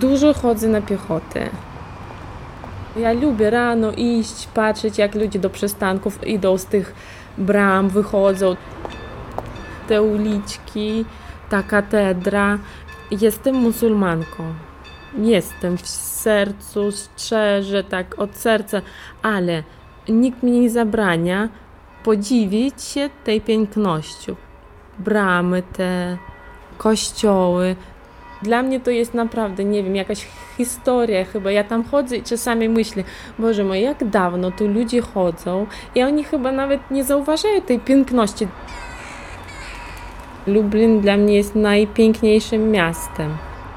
Dużo chodzę na piechotę. Ja lubię rano iść, patrzeć jak ludzie do przystanków idą z tych bram, wychodzą. Te uliczki, ta katedra. Jestem muzułmanką. Jestem w sercu, szczerze, tak od serca, ale nikt mi nie zabrania podziwić się tej pięknością. Bramy te, kościoły. Dla mnie to jest naprawdę, nie wiem, jakaś historia chyba. Ja tam chodzę i czasami myślę, Boże mój, jak dawno tu ludzie chodzą i oni chyba nawet nie zauważają tej piękności. Lublin dla mnie jest najpiękniejszym miastem.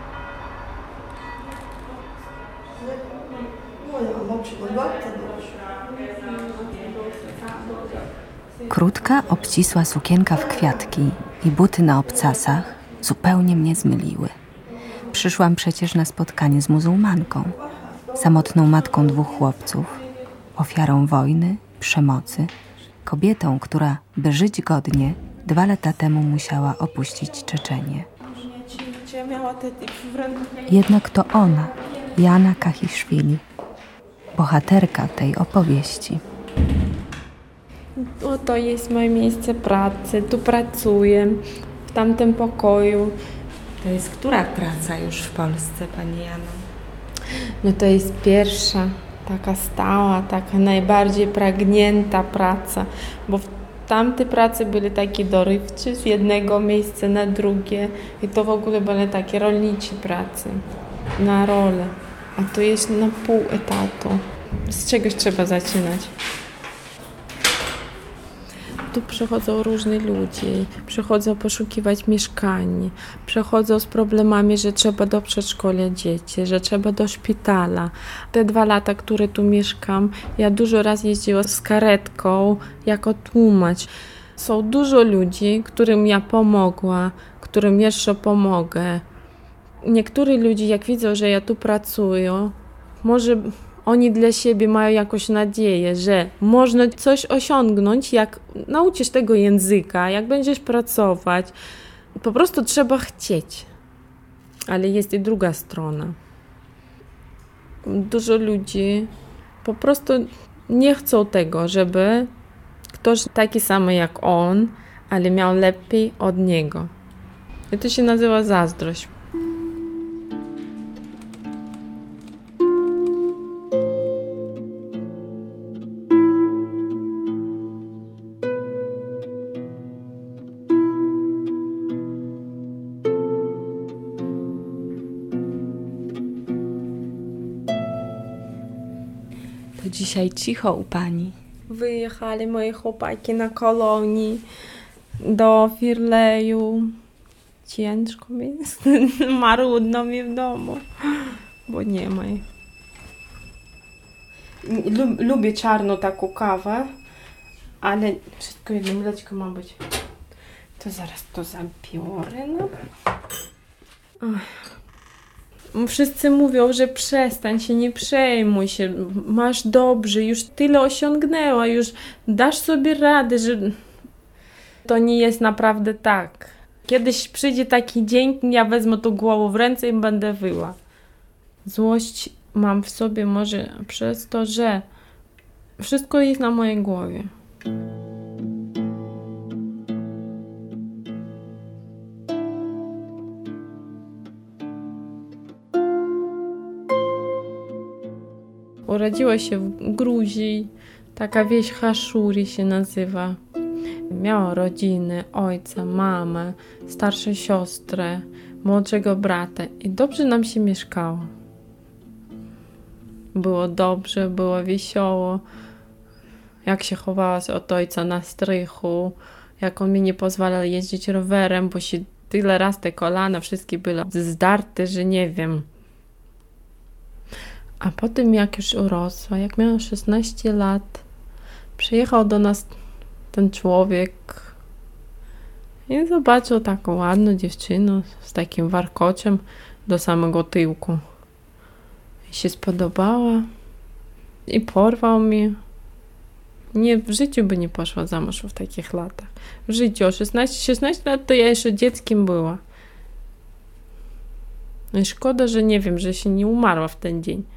Krótka, obcisła sukienka w kwiatki i buty na obcasach zupełnie mnie zmyliły. Przyszłam przecież na spotkanie z muzułmanką, samotną matką 2 chłopców, ofiarą wojny, przemocy, kobietą, która, by żyć godnie, 2 lata temu musiała opuścić Czeczenię. Jednak to ona, Jana Kachiszwili, bohaterka tej opowieści. To jest moje miejsce pracy, tu pracuję, w tamtym pokoju. To jest która praca już w Polsce, Pani Jano? No to jest pierwsza, taka stała, taka najbardziej pragnięta praca, bo w tamte prace były takie dorywcze, z jednego miejsca na drugie i to w ogóle były takie rolnicze prace, na rolę, a to jest na pół etatu. Z czegoś trzeba zaczynać. Tu przychodzą różni ludzie, przychodzą poszukiwać mieszkań, przychodzą z problemami, że trzeba do przedszkola dzieci, że trzeba do szpitala. Te 2 lata, które tu mieszkam, ja dużo razy jeździłam z karetką jako tłumacz. Są dużo ludzi, którym ja pomogła, którym jeszcze pomogę. Niektórzy ludzie, jak widzą, że ja tu pracuję, może oni dla siebie mają jakąś nadzieję, że można coś osiągnąć, jak nauczysz tego języka, jak będziesz pracować. Po prostu trzeba chcieć. Ale jest i druga strona. Dużo ludzi po prostu nie chcą tego, żeby ktoś taki sam jak on, ale miał lepiej od niego. I to się nazywa zazdrość. Dzisiaj cicho u Pani. Wyjechali moje chłopaki na kolonii do Firleju. Ciężko mi jest, marudno mi w domu, bo nie ma. Lubię czarną taką kawę, ale wszystko jedno mleczko ma być. To zaraz to zabiorę. No. Wszyscy mówią, że przestań się, nie przejmuj się, masz dobrze, już tyle osiągnęła, już dasz sobie radę, że to nie jest naprawdę tak. Kiedyś przyjdzie taki dzień, ja wezmę tą głowę w ręce i będę wyła. Złość mam w sobie może przez to, że wszystko jest na mojej głowie. Urodziła się w Gruzji, taka wieś Haszuri się nazywa. Miała rodzinę, ojca, mamę, starszą siostrę, młodszego brata i dobrze nam się mieszkało. Było dobrze, było wesoło. Jak się chowała od ojca na strychu, jak on mi nie pozwalał jeździć rowerem, bo się tyle raz te kolana wszystkie były zdarte, że nie wiem. A potem jak już urosła, jak miałam 16 lat, przyjechał do nas ten człowiek i zobaczył taką ładną dziewczynę z takim warkociem do samego tyłku. I się spodobała i porwał mnie. Nie, w życiu by nie poszła za mąż w takich latach. W życiu, 16 lat to ja jeszcze dzieckiem była. No i szkoda, że nie wiem, że się nie umarła w ten dzień.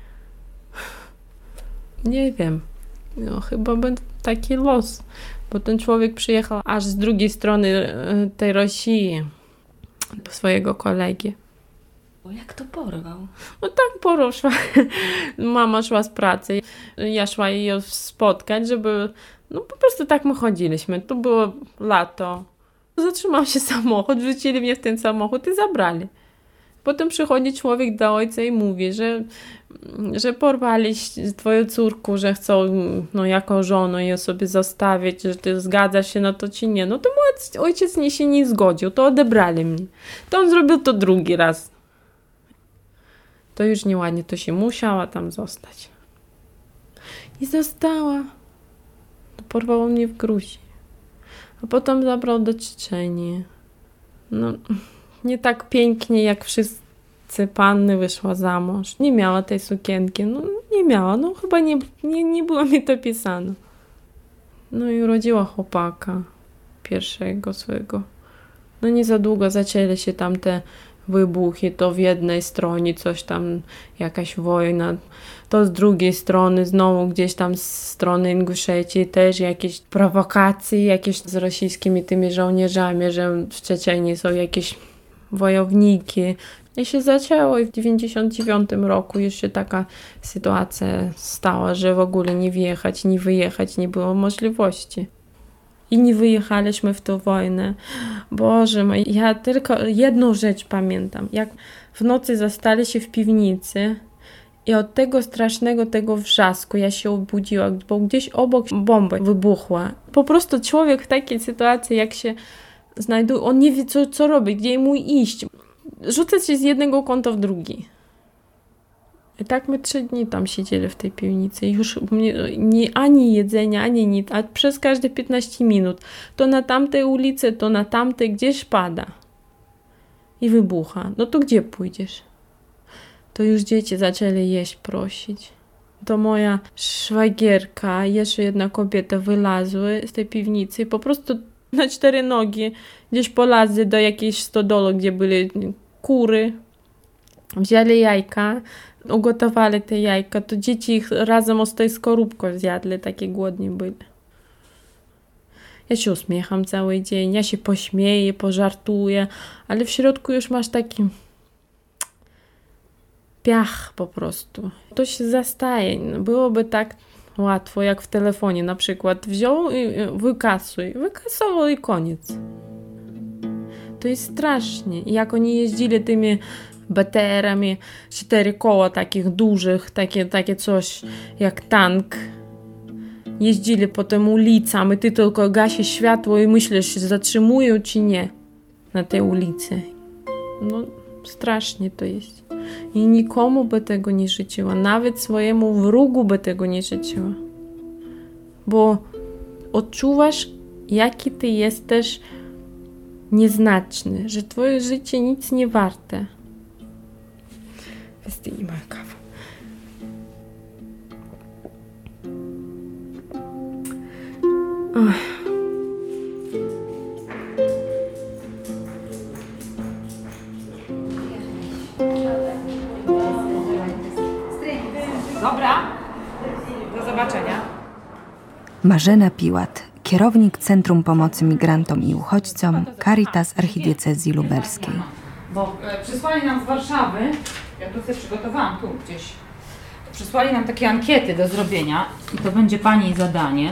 Nie wiem. No, chyba będzie taki los. Bo ten człowiek przyjechał aż z drugiej strony tej Rosji. Do swojego kolegi. Bo jak to porwał? No tak poruszyła. Mama szła z pracy. Ja szła jej spotkać, żeby... No po prostu tak my chodziliśmy. To było lato. Zatrzymał się samochód, wrzucili mnie w ten samochód i zabrali. Potem przychodzi człowiek do ojca i mówi, że porwali twoją córkę, że chcą jako żonę ją sobie zostawić, że ty zgadzasz się na to czy nie. No to mój ojciec się nie zgodził, to odebrali mnie. To on zrobił to drugi raz. To już nieładnie, to się musiała tam zostać. I została. To porwało mnie w Gruzji. A potem zabrał do Czeczenii. No, nie tak pięknie jak wszyscy panny wyszła za mąż. Nie miała tej sukienki. No, nie miała. No, chyba nie było mi to pisane. No i urodziła chłopaka. Pierwszego swojego. No nie za długo zaczęły się tam te wybuchy. To w jednej stronie coś tam, jakaś wojna. To z drugiej strony znowu gdzieś tam z strony Inguszetii też jakieś prowokacje, jakieś z rosyjskimi tymi żołnierzami, że w Czeczenii są jakieś wojowniki. I się zaczęło i w 99 roku już się taka sytuacja stała, że w ogóle nie wjechać, nie wyjechać nie było możliwości. I nie wyjechaliśmy w tę wojnę. Boże mój, ja tylko jedną rzecz pamiętam. Jak w nocy zastali się w piwnicy i od tego strasznego tego wrzasku ja się obudziła, bo gdzieś obok bomba wybuchła. Po prostu człowiek w takiej sytuacji, jak się znajduje, on nie wie co robić, gdzie mu iść. Rzucać się z jednego kąta w drugi. I tak my 3 dni tam siedzieli w tej piwnicy. Już ani jedzenia, ani nic. A przez każde 15 minut. To na tamtej ulicy, to na tamtej gdzieś pada. I wybucha. No to gdzie pójdziesz? To już dzieci zaczęli jeść prosić. To moja szwagierka, jeszcze jedna kobieta wylazły z tej piwnicy i po prostu na 4 nogi gdzieś polazły do jakiejś stodoły, gdzie były kury. Wzięli jajka, ugotowali te jajka, to dzieci ich razem z tej skorupką zjadły, takie głodni byli. Ja się uśmiecham cały dzień, ja się pośmieję, pożartuję, ale w środku już masz taki piach po prostu. To się zastaje. Byłoby tak łatwo, jak w telefonie na przykład. Wziął i wykasował i koniec. To jest strasznie. I jak oni jeździli tymi BTR-ami, 4 koła takich dużych, takie coś jak tank. Jeździli po tym ulicom i ty tylko gasisz światło i myślisz, czy zatrzymują, czy nie na tej ulicy. No, strasznie to jest. I nikomu by tego nie życzyła. Nawet swojemu wrogu by tego nie życzyła. Bo odczuwasz, jaki ty jesteś nieznaczny, że twoje życie nic nie warte. Wystyni moja kawa. Ach. Dobra, do zobaczenia. Marzena Piłat, kierownik Centrum Pomocy Migrantom i Uchodźcom Caritas Archidiecezji Lubelskiej. Bo przysłali nam z Warszawy, ja tu sobie przygotowałam, tu gdzieś, przysłali nam takie ankiety do zrobienia i to będzie pani zadanie.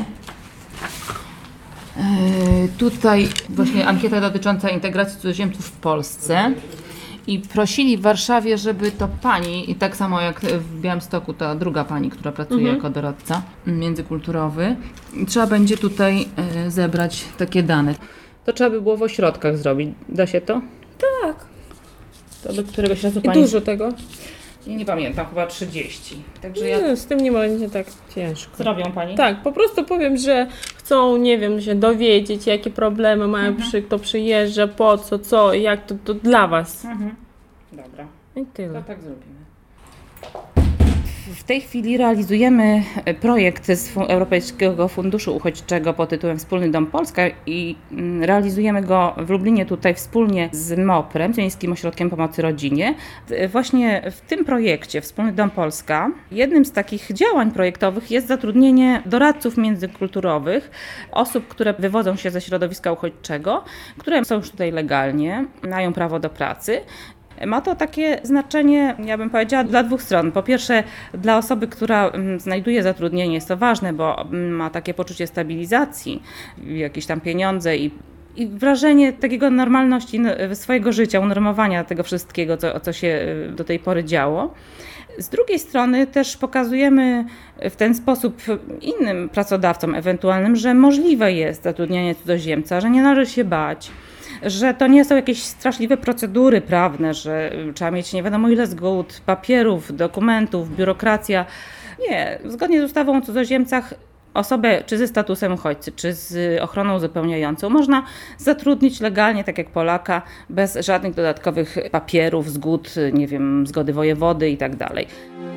Tutaj właśnie ankieta dotycząca integracji cudzoziemców w Polsce. I prosili w Warszawie, żeby to pani, i tak samo jak w Białymstoku ta druga pani, która pracuje jako doradca międzykulturowy, trzeba będzie tutaj zebrać takie dane. To trzeba by było w ośrodkach zrobić. Da się to? Tak. To do któregoś razu I pani... dużo tego. Nie pamiętam, chyba 30. Także ja... Nie, z tym nie będzie tak ciężko. Zrobią pani? Tak, po prostu powiem, że chcą, nie wiem, się dowiedzieć, jakie problemy mają, kto przyjeżdża, po co, jak to dla was. Dobra, I tyle. to tak zrobimy. W tej chwili realizujemy projekt z Europejskiego Funduszu Uchodźczego pod tytułem Wspólny Dom Polska i realizujemy go w Lublinie tutaj wspólnie z MOPR-em, z Miejskim Ośrodkiem Pomocy Rodzinie. Właśnie w tym projekcie Wspólny Dom Polska jednym z takich działań projektowych jest zatrudnienie doradców międzykulturowych, osób, które wywodzą się ze środowiska uchodźczego, które są już tutaj legalnie, mają prawo do pracy. Ma to takie znaczenie, ja bym powiedziała, dla dwóch stron. Po pierwsze, dla osoby, która znajduje zatrudnienie, jest to ważne, bo ma takie poczucie stabilizacji, jakieś tam pieniądze i wrażenie takiego normalności swojego życia, unormowania tego wszystkiego, co się do tej pory działo. Z drugiej strony też pokazujemy w ten sposób innym pracodawcom ewentualnym, że możliwe jest zatrudnienie cudzoziemca, że nie należy się bać, że to nie są jakieś straszliwe procedury prawne, że trzeba mieć nie wiadomo ile zgód, papierów, dokumentów, biurokracja. Nie, zgodnie z ustawą o cudzoziemcach osobę czy ze statusem uchodźcy, czy z ochroną uzupełniającą można zatrudnić legalnie, tak jak Polaka, bez żadnych dodatkowych papierów, zgód, nie wiem, zgody wojewody i tak dalej.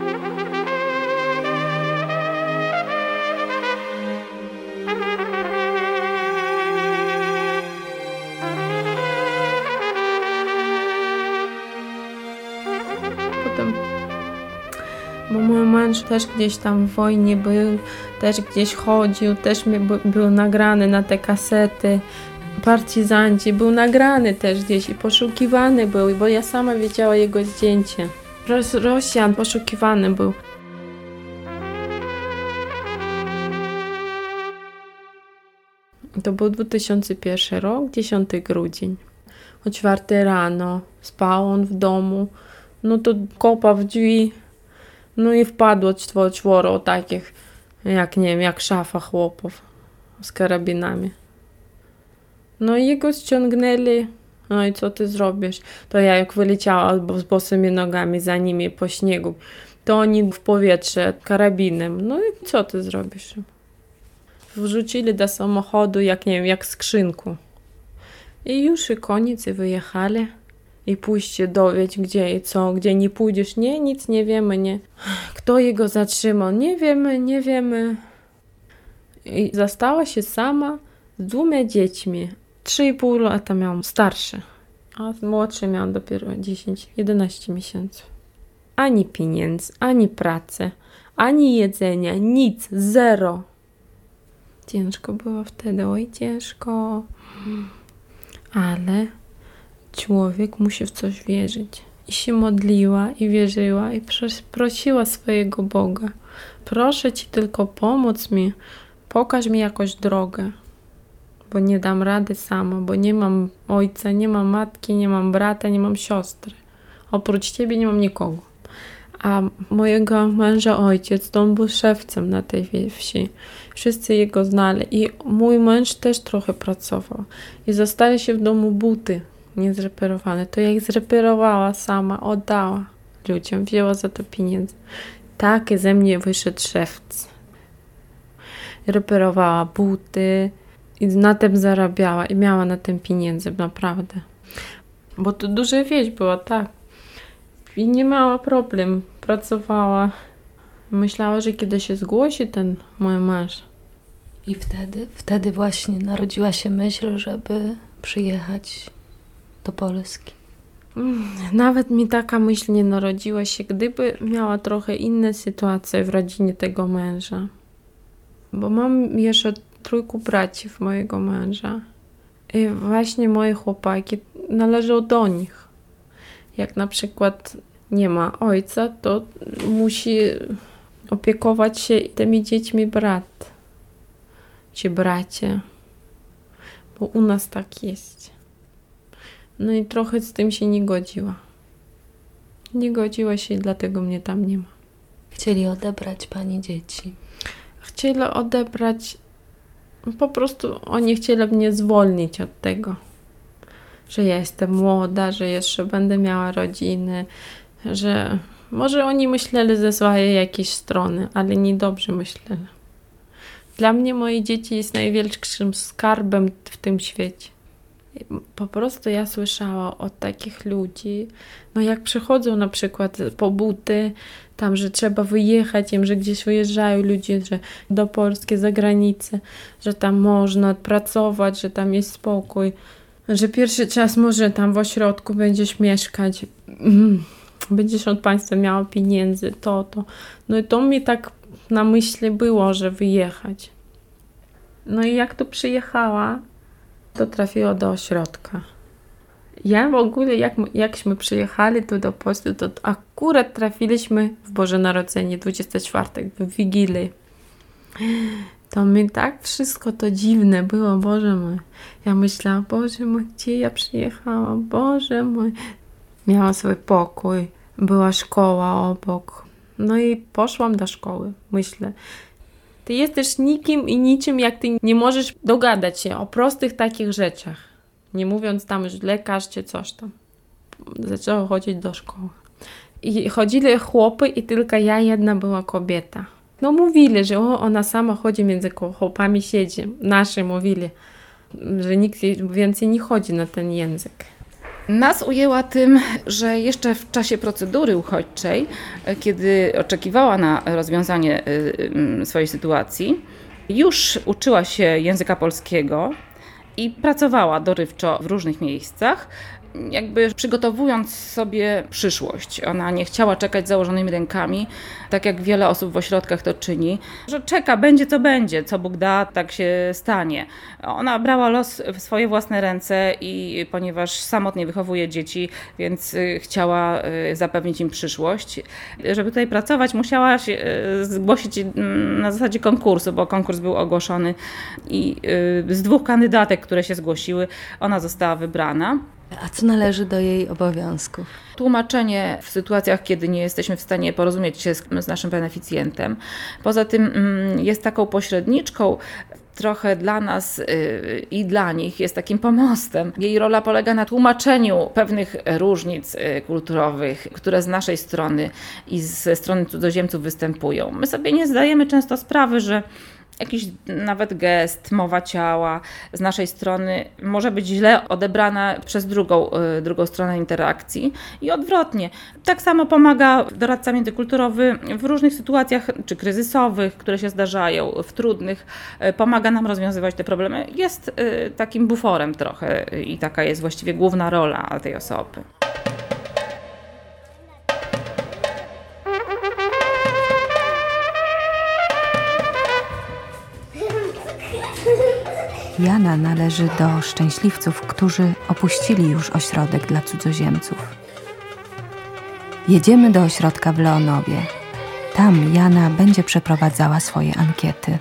Bo mój mąż też gdzieś tam w wojnie był, też gdzieś chodził, też był nagrany na te kasety. Partyzanci, był nagrany też gdzieś i poszukiwany był, bo ja sama widziała jego zdjęcie. Rosjan poszukiwany był. To był 2001 rok, 10 grudzień. O 4 rano spał on w domu, no to kopa w drzwi. No i wpadło czworo takich, jak nie wiem, jak szafa chłopów z karabinami. No i jego ściągnęli. No i co ty zrobisz? To ja jak wyleciała z bosymi nogami za nimi po śniegu, to oni w powietrze karabinem. No i co ty zrobisz? Wrzucili do samochodu, jak nie wiem, jak skrzynku. I już i koniec, i wyjechali. I pójście dowiedź, gdzie i co, gdzie nie pójdziesz. Nie, nic nie wiemy, nie. Kto jego zatrzymał? Nie wiemy. I została się sama z 2 dziećmi. 3,5 lata miałam starszy, a młodszy miałam dopiero 11 miesięcy. Ani pieniędzy, ani pracy, ani jedzenia, nic, zero. Ciężko było wtedy, oj ciężko. Ale człowiek musi w coś wierzyć. I się modliła, i wierzyła, i prosiła swojego Boga. Proszę Ci tylko pomóc mi, pokaż mi jakąś drogę, bo nie dam rady sama, bo nie mam ojca, nie mam matki, nie mam brata, nie mam siostry. Oprócz Ciebie nie mam nikogo. A mojego męża ojciec, to on był szewcem na tej wsi. Wszyscy jego znali i mój mąż też trochę pracował. I zostały się w domu buty niezreperowane. To ja ich zreperowała sama, oddała ludziom, wzięła za to pieniądze. Tak ze mnie wyszedł szewc. Reperowała buty i na tym zarabiała i miała na tym pieniądze, naprawdę. Bo to duża wieś była, tak. I nie miała problem, pracowała. Myślała, że kiedy się zgłosi ten mój mąż. I wtedy właśnie narodziła się myśl, żeby przyjechać do Polski. Nawet mi taka myśl nie narodziła się, gdyby miała trochę inne sytuacje w rodzinie tego męża. Bo mam jeszcze 3 braci mojego męża. I właśnie moje chłopaki należą do nich. Jak na przykład nie ma ojca, to musi opiekować się tymi dziećmi brat. Czy bracia. Bo u nas tak jest. No i trochę z tym się nie godziła. Nie godziła się i dlatego mnie tam nie ma. Chcieli odebrać pani dzieci. Chcieli odebrać, po prostu oni chcieli mnie zwolnić od tego, że ja jestem młoda, że jeszcze będę miała rodziny, że może oni myśleli ze swojej jakiejś strony, ale niedobrze myśleli. Dla mnie moje dzieci jest największym skarbem w tym świecie. Po prostu ja słyszała od takich ludzi, no jak przychodzą na przykład po buty, tam, że trzeba wyjechać im, że gdzieś wyjeżdżają ludzie, że do Polski, za granicę, że tam można pracować, że tam jest spokój, że pierwszy czas może tam w ośrodku będziesz mieszkać, będziesz od państwa miała pieniędzy, to. No i to mi tak na myśli było, że wyjechać. No i jak tu przyjechała, to trafiła do ośrodka. Ja w ogóle, jakśmy przyjechali tu do Polski, to akurat trafiliśmy w Boże Narodzenie, 24, w Wigilię. To mi tak wszystko to dziwne było, Boże mój. Ja myślałam, Boże mój, gdzie ja przyjechałam, Boże mój. Miałam swój pokój, była szkoła obok. No i poszłam do szkoły, myślę. Ty jesteś nikim i niczym, jak ty nie możesz dogadać się o prostych takich rzeczach. Nie mówiąc tam już lekarz czy coś tam. Zaczęła chodzić do szkoły. I chodzili chłopy i tylko ja jedna była kobieta. No mówili, że ona sama chodzi między chłopami, siedzi. Nasi mówili, że nikt więcej nie chodzi na ten język. Nas ujęła tym, że jeszcze w czasie procedury uchodźczej, kiedy oczekiwała na rozwiązanie swojej sytuacji, już uczyła się języka polskiego i pracowała dorywczo w różnych miejscach, jakby przygotowując sobie przyszłość. Ona nie chciała czekać z założonymi rękami, tak jak wiele osób w ośrodkach to czyni, że czeka, będzie co będzie, co Bóg da, tak się stanie. Ona brała los w swoje własne ręce i ponieważ samotnie wychowuje dzieci, więc chciała zapewnić im przyszłość. Żeby tutaj pracować, musiała się zgłosić na zasadzie konkursu, bo konkurs był ogłoszony i z 2 kandydatek, które się zgłosiły, ona została wybrana. A co należy do jej obowiązków? Tłumaczenie w sytuacjach, kiedy nie jesteśmy w stanie porozumieć się z naszym beneficjentem. Poza tym jest taką pośredniczką, trochę dla nas i dla nich jest takim pomostem. Jej rola polega na tłumaczeniu pewnych różnic kulturowych, które z naszej strony i ze strony cudzoziemców występują. My sobie nie zdajemy często sprawy, że jakiś nawet gest, mowa ciała z naszej strony może być źle odebrana przez drugą stronę interakcji i odwrotnie. Tak samo pomaga doradca międzykulturowy w różnych sytuacjach, czy kryzysowych, które się zdarzają, w trudnych. Pomaga nam rozwiązywać te problemy. Jest takim buforem trochę i taka jest właściwie główna rola tej osoby. Jana należy do szczęśliwców, którzy opuścili już ośrodek dla cudzoziemców. Jedziemy do ośrodka w Leonowie. Tam Jana będzie przeprowadzała swoje ankiety.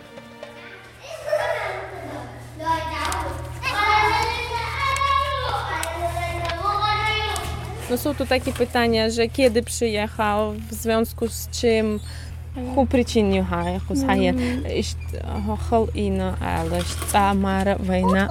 No są tu takie pytania, że kiedy przyjechał, w związku z czym, ku przyczynie haje, hol ino, ale samara wojna.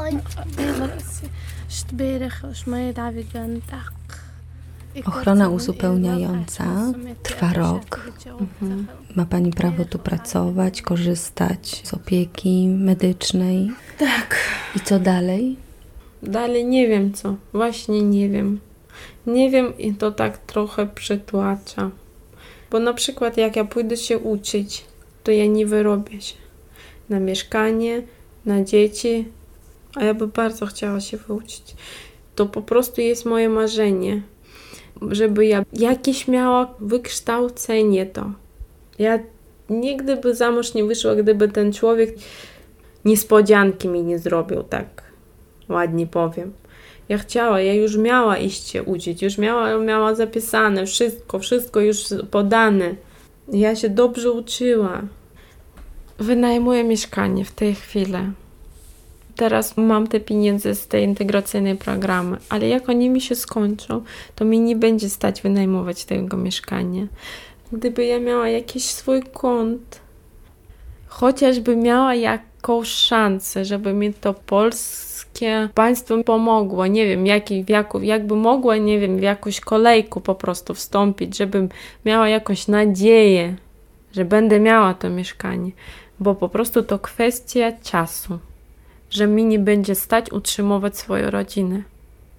Ochrona uzupełniająca trwa rok. Ma pani prawo tu pracować, korzystać z opieki medycznej. Tak. I co dalej? Dalej nie wiem co, właśnie nie wiem. Nie wiem i to tak trochę przytłacza. Bo na przykład jak ja pójdę się uczyć, to ja nie wyrobię się na mieszkanie, na dzieci, a ja by bardzo chciała się wyuczyć. To po prostu jest moje marzenie, żeby ja jakieś miała wykształcenie to. Ja nigdy by za mąż nie wyszła, gdyby ten człowiek niespodzianki mi nie zrobił, tak ładnie powiem. Ja już miała iść się uczyć, już miała zapisane wszystko już podane. Ja się dobrze uczyła. Wynajmuję mieszkanie w tej chwili. Teraz mam te pieniądze z tej integracyjnej programy, ale jak oni mi się skończą, to mi nie będzie stać wynajmować tego mieszkania. Gdyby ja miała jakiś swój kąt, chociażby miała jakąś szansę, żeby mi to polskie państwo pomogło, nie wiem, jakby mogła, nie wiem, w jakąś kolejkę po prostu wstąpić, żebym miała jakąś nadzieję, że będę miała to mieszkanie, bo po prostu to kwestia czasu, że mi nie będzie stać utrzymywać swoją rodzinę.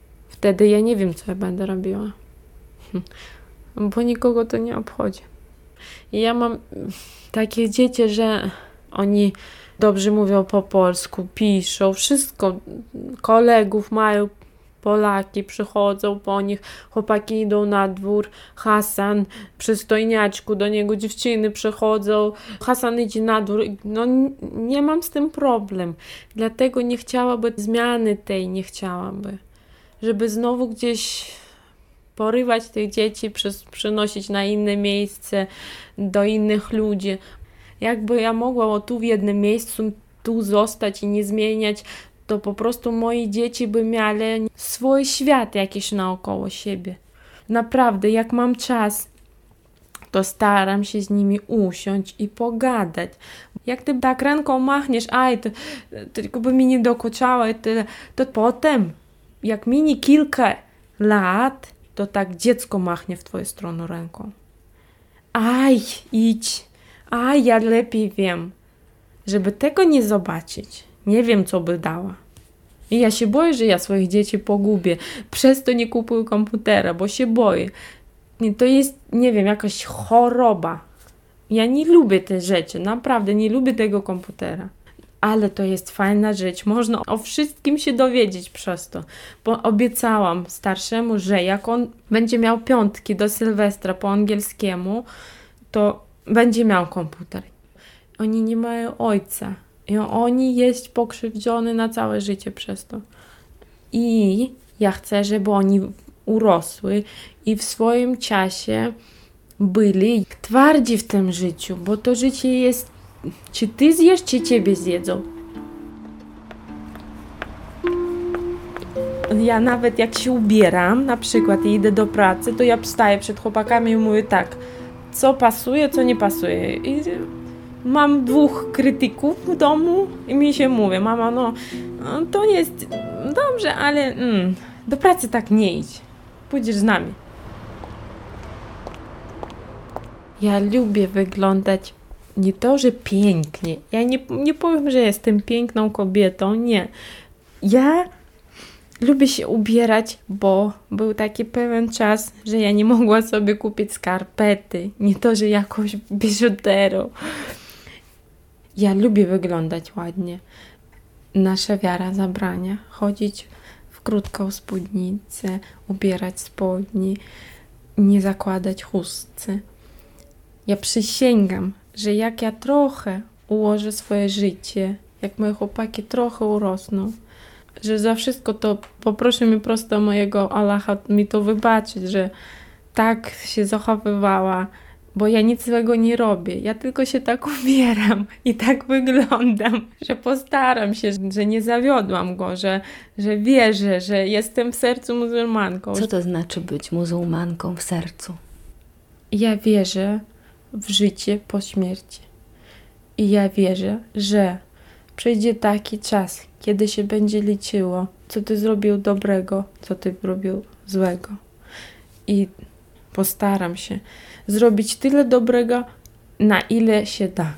Wtedy ja nie wiem, co ja będę robiła, bo nikogo to nie obchodzi. I ja mam takie dzieci, że oni dobrze mówią po polsku, piszą, wszystko. Kolegów mają Polaki, przychodzą po nich, chłopaki idą na dwór, Hasan, przystojniaczku, do niego dziewczyny przychodzą, Hasan idzie na dwór, no nie mam z tym problem. Dlatego nie chciałaby zmiany tej, nie chciałaby. Żeby znowu gdzieś porywać tych dzieci, przynosić na inne miejsce, do innych ludzi. Jakby ja mogła tu w jednym miejscu, tu zostać i nie zmieniać, to po prostu moje dzieci by miały swój świat jakiś naokoło siebie. Naprawdę, jak mam czas, to staram się z nimi usiąść i pogadać. Jak ty tak ręką machniesz, to tylko by mi nie dokuczało, to potem, jak minie kilka lat, to tak dziecko machnie w twoją stronę ręką. Idź. Ja lepiej wiem. Żeby tego nie zobaczyć, nie wiem, co by dała. I ja się boję, że ja swoich dzieci pogubię. Przez to nie kupuję komputera, bo się boję. I to jest, nie wiem, jakaś choroba. Ja nie lubię te rzeczy, naprawdę nie lubię tego komputera. Ale to jest fajna rzecz. Można o wszystkim się dowiedzieć przez to. Bo obiecałam starszemu, że jak on będzie miał 5 do Sylwestra po angielskiemu, to będzie miał komputer. Oni nie mają ojca. I oni jest pokrzywdzony na całe życie przez to. I ja chcę, żeby oni urosły i w swoim czasie byli twardzi w tym życiu, bo to życie jest, czy ty zjesz, czy ciebie zjedzą. Ja nawet jak się ubieram, na przykład i idę do pracy, to ja wstaję przed chłopakami i mówię tak, co pasuje, co nie pasuje. I mam 2 krytyków w domu i mi się mówi, mama, no to jest dobrze, ale do pracy tak nie idź. Pójdziesz z nami. Ja lubię wyglądać nie to, że pięknie. Ja nie powiem, że jestem piękną kobietą, nie. Ja lubię się ubierać, bo był taki pewien czas, że ja nie mogła sobie kupić skarpety. Nie to, że jakąś biżuterię. Ja lubię wyglądać ładnie. Nasza wiara zabrania chodzić w krótką spódnicę, ubierać spodnie, nie zakładać chustce. Ja przysięgam, że jak ja trochę ułożę swoje życie, jak moje chłopaki trochę urosną, że za wszystko to poproszę mi prosto mojego Allaha mi to wybaczyć, że tak się zachowywała, bo ja nic złego nie robię. Ja tylko się tak ubieram i tak wyglądam, że postaram się, że nie zawiodłam go, że wierzę, że jestem w sercu muzułmanką. Co to znaczy być muzułmanką w sercu? Ja wierzę w życie po śmierci. I ja wierzę, że przyjdzie taki czas, kiedy się będzie liczyło, co ty zrobił dobrego, co ty zrobił złego. I postaram się zrobić tyle dobrego, na ile się da.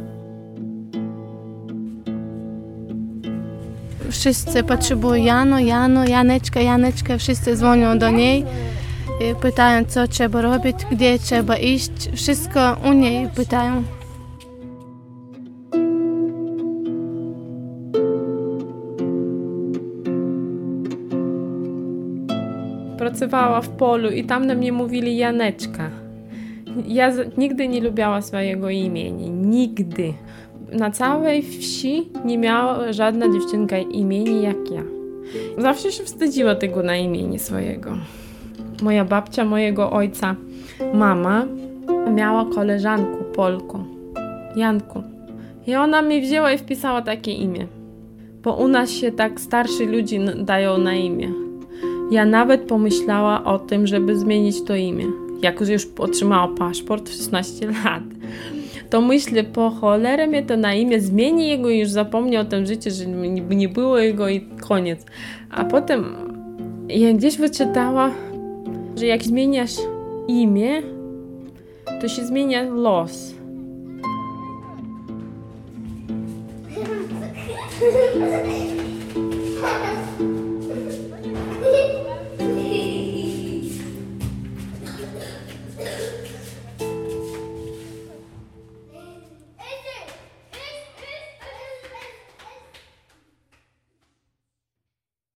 Wszyscy potrzebują Janeczka, wszyscy dzwonią do niej, pytają, co trzeba robić, gdzie trzeba iść, wszystko u niej pytają. Pracowała w polu i tam na mnie mówili Janeczka. Ja nigdy nie lubiała swojego imienia. Nigdy. Na całej wsi nie miała żadna dziewczynka imienia jak ja. Zawsze się wstydziła tego na imieniu swojego. Moja babcia mojego ojca, mama, miała koleżankę Polką, Janku. I ona mi wzięła i wpisała takie imię. Bo u nas się tak starsi ludzie dają na imię. Ja nawet pomyślała o tym, żeby zmienić to imię. Jak już otrzymała paszport w 16 lat. To myślę, po cholerę mnie to na imię zmieni jego i już zapomnę o tym życiu, że nie było jego i koniec. A potem ja gdzieś wyczytała, że jak zmieniasz imię, to się zmienia los.